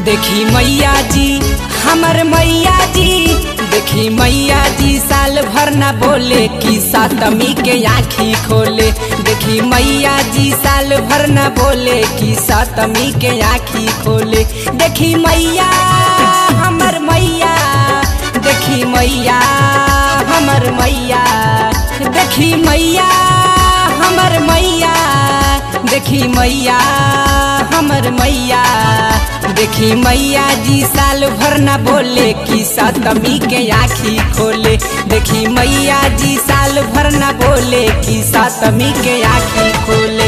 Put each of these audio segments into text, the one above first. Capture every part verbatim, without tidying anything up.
देखी मैया जी हमर मैया जी, देखी मैया जी साल भर न बोले कि सातमी के आँखी खोले। देखी मैया जी साल भर न बोले कि सातमी के आँखी खोले। देखी मैया हमर मैया, देखी मैया हमर मैया, देखी मैया हमर मैया, देखी मैया हमर मैया। देखी मैया जी साल भर न बोले कि सातमी के आँखी खोले। देखी मैया जी साल भर न बोले कि सातमी के आँखी खोले।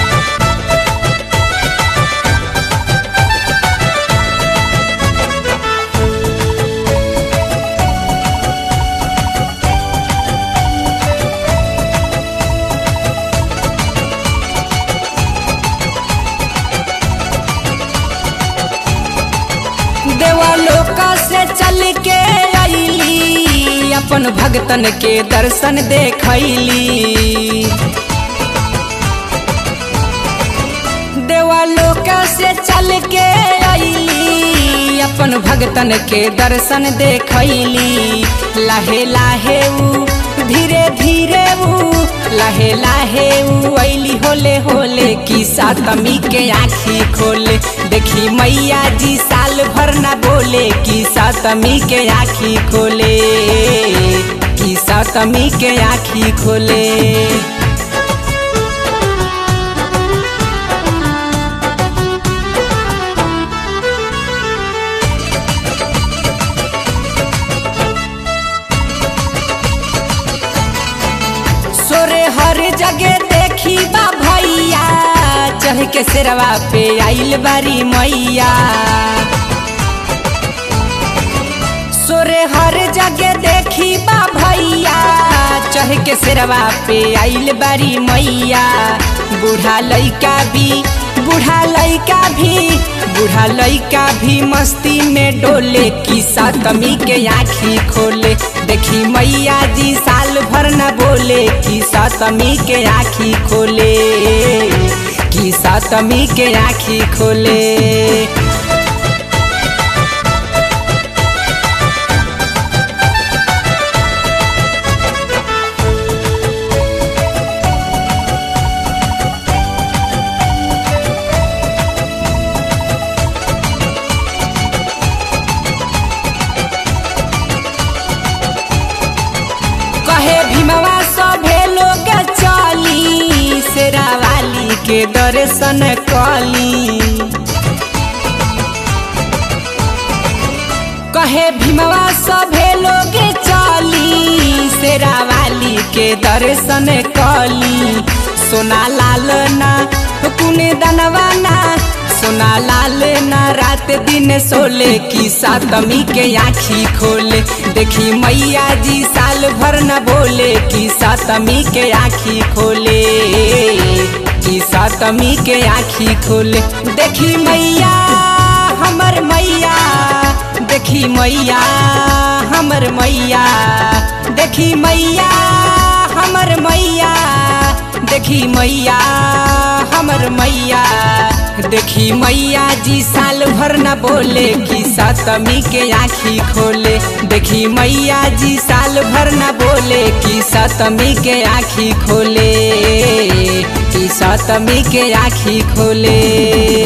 देवलोक से चल के आईली, अपन भगतन के दर्शन देखैली। देवलोक से चल के आईली, अपन भगतन के दर्शन देखैली। लाहे लाहे ऊ धीरे धीरे ऊ, लाहे लाहे ऊ ऐली होले होले कि सातमी के आँखी खोले। देखी मैया जी साल भर न बोले कि सातमी के आँखी खोले, कि सातमी के आँखी खोले। सोरे हर जगह देखी बा भैया, चढ़ के सिरवा पे आइल बारी मैया। सोरे हर जगह देखी बा भैया, चढ़ के सिरवा पे आइल बारी मैया। बूढ़ा लइका भी, बूढ़ा लइका भी, बूढ़ा लइका भी मस्ती में डोले कि सातमी के आँखी खोले। देखी मैया जी साल भर न बोले कि सातमी के आँखी खोले, कि सातमी के आँखी खोले। कहे भीमवा सभे लोग चली, शेरावाली के दर्शन कली। कहे भीमवा सभे लोग चली, शेरावाली के दर्शन कली। सोना लाल ना कुने दनवाना, सोना लाल ना रात दिन सोले कि सातमी के आँखी खोले। देखी मैया जी साल भर न बोले कि सातमी के आँखी खोले, कि सातमी के आँखी खोले। देखी मैया हमर मैया, देखी मैया हमर मैया, देखी मैया हमर मैया, देखी मैया हमर मैया। देखी मैया जी साल भर न बोले कि सातमी के आँखी खोले। देखी मैया जी साल भर न बोले कि सातमी के आँखी खोले, कि सातमी के आँखी खोले।